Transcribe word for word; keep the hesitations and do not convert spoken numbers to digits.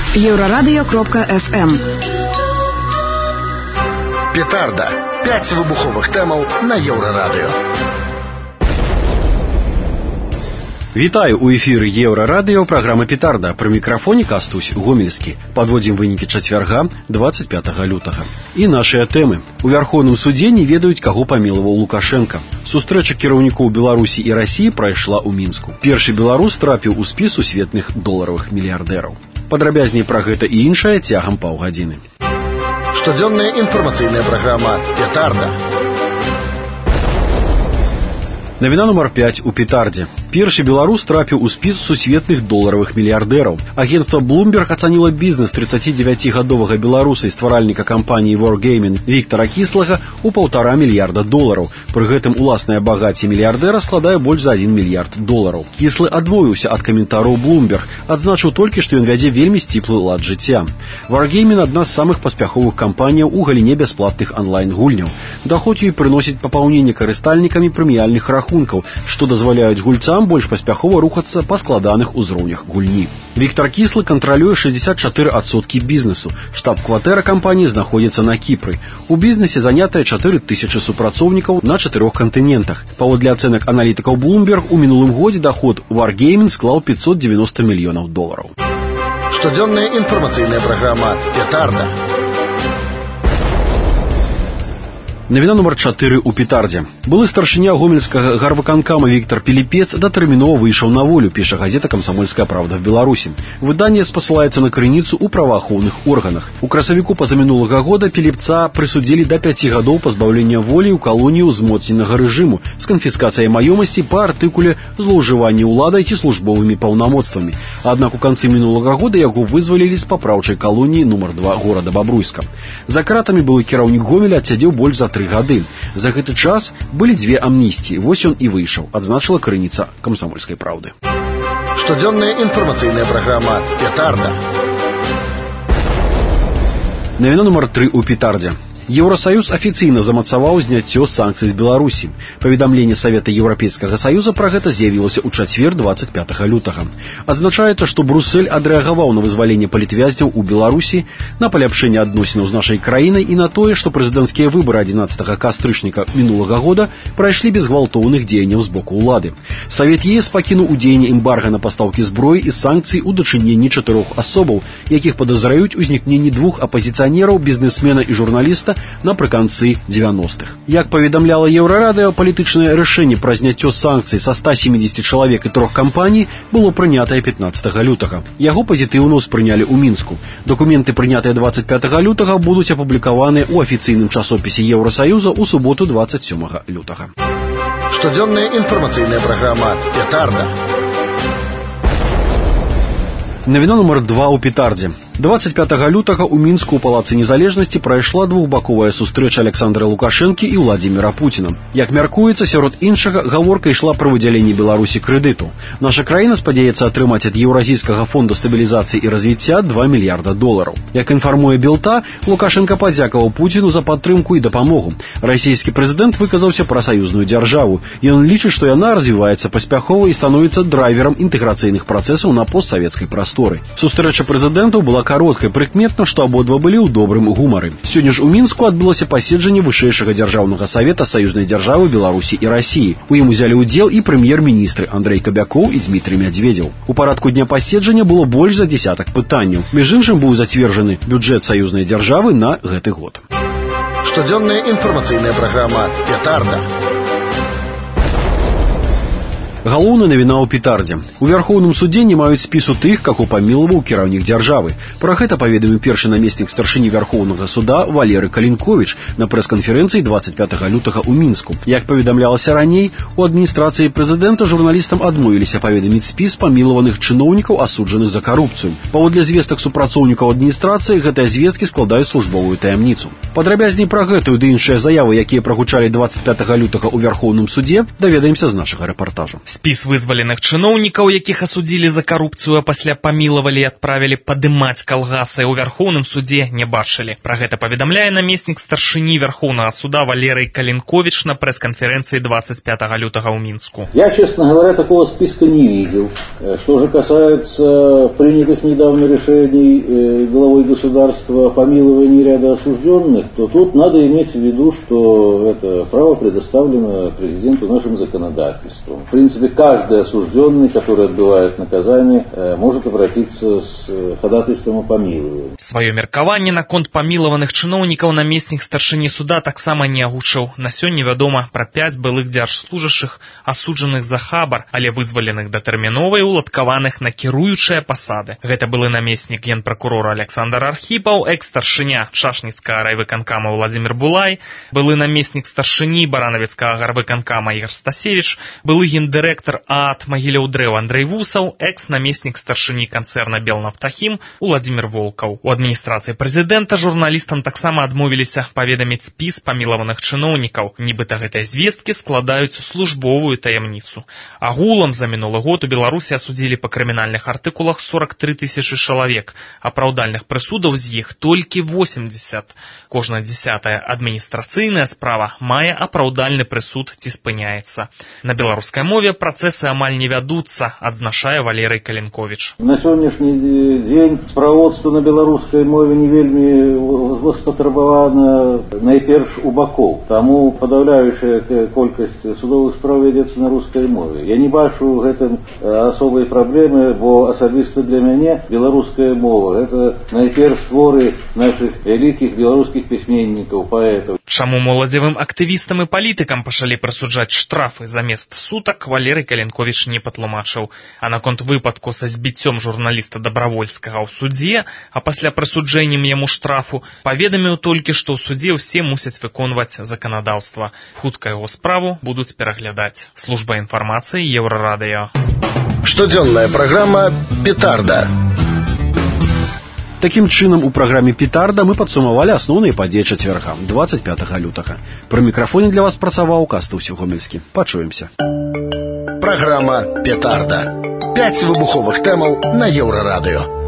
Еврорадио кропка эф эм. Петарда. Пять выбуховых тэмаў на Еврорадио. Вітаю, у эфіры Еўрарадыё, праграма «Петарда». Пры мікрафоне Кастусь Гомельскі. Падводзім вынікі чацвярга, двадцать пятага лютага. І нашыя тэмы. У Вярхоўным судзе не ведаюць, каго памілаваў Лукашенко. Сустрэча кіраўнікоў Беларусі і Расіі прайшла ў Мінску. Першы беларус трапіў у спіс сусветных доларавых мільярдэраў. Падрабязней пра гэта і іншае цягам паўгадзіны. Штодзённая інфармацыйная праграма «Петарда». Навіна нумар пяць у Петардзе. Першы беларус трапіў у спіс сусветных доларавых мільярдэраў. Агентство Bloomberg ацаніла бізнес тридцатидевятигадовага беларуса і стваральніка кампаніі Wargaming Віктара Кіслага ў паўтара мільярда долараў. Пры гэтым уласнае багацце мільярдэра складае больш за адзін мільярд долараў. Кіслы адмовіўся ад каментараў Bloomberg, адзначыў толькі, што ён вядзе вельмі сціплы лад жыцця. Wargaming – адна з самых паспяховых кампаніяў у галіне бясплатных онлайн-гульняў. Даход ёй прыносіць папаўненне карыстальнікамі прэміяльных рахункаў, што дазваляюць гульцам больш паспяхова рухацца па складаных узроўнях гульні. Віктар Кіслы кантралюе шэсцьдзясят чатыры адсоткі бізнесу. Штаб-кватэра кампаніі знаходзіцца на Кіпры. У бізнесе занятыя чатыры тысячы супрацоўнікаў на чатырох кантынентах. Паводле ацэнак аналітыкаў Bloomberg, у мінулым годзе даход Wargaming склаў пятьсот девяносто мільёнаў долараў. Штодзённая інфармацыйная праграма «Петарда». Навіна нумар чатыры у Петардзе. Былы старшыня гомельскага гарвыканкама Віктар Піліпец датэрмінова выйшаў на волю, піша газета «Комсомольская правда» в Беларусі. Выданне спасылаецца на крыніцу ў праваахоўных органах. У красавіку пазамінулага года Піліпца прысудзілі да пяці гадоў пазбаўлення волі ў калонію ўзмоцненага рэжыму з канфіскацыяй маёмасці па артыкуле «Злоўжыванне ўладай ці службовымі паўнамоцтвамі». Аднак у канцы мінулага года яго вызвалілі з папраўчай калоніі нумар два горада Бабруйска. За кратамі былы кіраўнік Гомеля адсядзеў больш за тры гады. За гэты час былі дзве амністіі. Вось ён і выйшаў, адзначыла крыніца «Комсомольскай правды». Штодзённая інфармацыйная праграма «Петарда». Навіна нумар тры у Петардзе. Еўросаюз афіцыйна замацаваў зняццё санкцый з Беларусі. Паведамленне Савета Еўрапейскага Саюза пра гэта з'явілася ў чацвер двадцать пятага лютага. Адзначаецца, што Брусэль адрэагаваў на вызваленне палітвязняў у Беларусі, на паляпшэнне адносінаў з нашай краінай і на тое, што прэзідэнцкія выбары адзінаццатага кастрычніка мінулага года прайшлі без гвалтоўных дзеянняў з боку ўлады. Савет ЕС пакінуў у дзеянні эмбарга на пастаўкі зброі і санкцый у дачыненні чатырох асобаў, якіх падазраюць узнікненні двух апазіцыянераў, бізнесмена і журналіста напрыканцы дзевяностых. Як паведамляла Еўрарадыё, палітычнае рашэнне пра зняццё санкцый са ста семидесяти чалавек і трох кампаній было прынятае пятнадцатага лютага. Яго пазітыўна ўспрынялі ў Мінску. Дакументы, прынятыя двадцать пятага лютага, будуць апублікаваныя ў афіцыйным часопісе Еўросаюза ў суботу двадцать сёмага лютага. Штодзённая інфармацыйная праграма «Петарда». Навіна нумар два у Петардзе. двадцать пятага лютага ў Мінску ў палацы незалежнасці прайшла двухбаковая сустрэча Александра Лукашэнкі і Владзіміра Пуціна. Як мяркуецца, сярод іншага гаворка ішла пра выдзяленне Беларусі крэдыту. Наша краіна спадзяецца атрымаць ад Еўразійскага фонду стабілізацыі і развіцця два мільярда долараў. Як інфармуе Белта, Лукашенко падзякаваў Пуціну за падтрымку і дапамогу. Расійскі прэзідэнт выказаўся пра саюзную дзяржаву. Ён лічыць, што яна развіваецца паспяхова і становіцца драйверам інтэграцыйных працэсаў на постсавецкай прасторы. Сустрэча прэзідэнтаў была кароткай, прыкметна, што абодва былі ў добрым гумары. Сёння ж у Мінску адбылося паседжанне вышэйшага дзяржаўнага савета саюзнай дзяржавы Беларусі і Расіі. У ім узялі ўдзел і прэм'ер-міністры Андрэй Кабякоў і Дмітрый Мядзведзеў. У парадку дня паседжання было больш за дзесятак пытанняў. Між іншым быў зацверджаны бюджэт саюзнай дзяржавы на гэты год. Штодзённая інфармацыйная праграма «Петарда». Галоўная навіна ў Петардзе. У Вярхоўным судзе не маюць спісу тых, каго памілаваў кіраўнік дзяржавы. Пра гэта паведаміў першы намеснік старшыні Вярхоўнага суда Валерый Калінковіч на прэс-канферэнцыі двадцать пятага лютага ў Мінску. Як паведамлялася раней, у адміністрацыі прэзідэнта журналістам адмовіліся паведаміць спіс памілаваных чыноўнікаў, асуджаных за карупцыю. Паводле звестак супрацоўнікаў адміністрацыі, гэтыя звесткі складаюць службовую таямніцу. Падрабязней пра гэтую ды іншыя заявы, якія прагучалі двадцать пятага лютага ў Вярхоўным судзе, даведаемся з нашага рэпартажу. Спіс вызваленых чыноўнікаў, якіх асудзілі за карупцыю, а пасля памілавалі і адправілі падымаць калгасы ў Вярхоўным судзе, не бачылі. Пра гэта паведамляе намеснік старшыні Вярхоўнага суда Валерый Калинкович на пресс-конференции двадцать пятого лютого в Минску. Я, честно говоря, такого списка не видел. Что же касается принятых недавно решений главой государства о помиловании ряда осужденных, то тут надо иметь в виду, что это право предоставлено президенту нашим законодательством. В принципе, каждый осужденный, который отбывает наказание, может обратиться с ходатайством о помиловании. Свое меркаванне наконт памілаваных чыноўнікаў намеснік старшыні суда таксама не агучыў. На сёння вядома пра пяць былых дзяржслужачых, асуджаных за хабар, але вызваленых датэрмінова і уладкаваных на кіруючыя пасады. Гэта былы намеснік генпракурора Александр Архипов, экс-старшыня Чашніцкага райвыканкама Владимир Булай, былы намеснік старшыні Баранавіцкага гарвыканкама Ігор Стасевич, былы гендырэктар ААТ Магіляў-Дрэў Андрэй Вусаў, экс-намеснік старшыні канцэрна Белнафтахім Владимир Волкаў. У адміністрацыі прэзідэнта журналістам таксама адмовіліся паведаміць спіс памілаваных чыноўнікаў. Нібыта гэтыя звесткі складаюць службовую таямніцу. Агулам за мінулы год у Беларусі асудзілі па крымінальных артыкулах сорок три тысячы чалавек, апраўдальных прысудаў з іх толькі восемьдесят. Кожная дзесятая адміністрацыйная справа мае апраўдальны прысуд ці спыняецца. На беларускай мове працэсы амаль не вядуцца, адзначае Валерый Калинкович. На сённяшні дзень справодства на беларускай мове не вельмі воспатрабавана найперш у бакоў. Таму падаўляючая колькасць судовых справ вядзецца на рускай мове. Я не бачу ў гэтым асобай праблемы, бо асабіста для мяне беларуская мова гэта найперш творы нашых вялікіх беларускіх пісьменнікаў, паэтаў. Чаму моладзевым актывістам і палітыкам пачалі прысуджаць штрафы замест сутак, Валерый Калинкович не патлумачыў. А наконт выпадку са збіццём журналіста Дабравольскага ў судзе, а пасля прысуджэннем яму штрафу, паведаміў толькі, што ў судзе ўсе мусяць выконваць заканадаўства. Хутка яго справу будуць пераглядаць. Служба інфармацыі Еўрарадыё. Штодзённая праграма «Петарда». Такім чынам, у праграме «Петарда» мы падсумавалі асноўныя падзеі чацвярга, двадцать пятага лютага. Пры мікрафоне для вас працаваў Кастаў Сігомельскі. Пачуемся. Праграма «Петарда». Пяць выбуховых тэмаў на Еўрарадыё.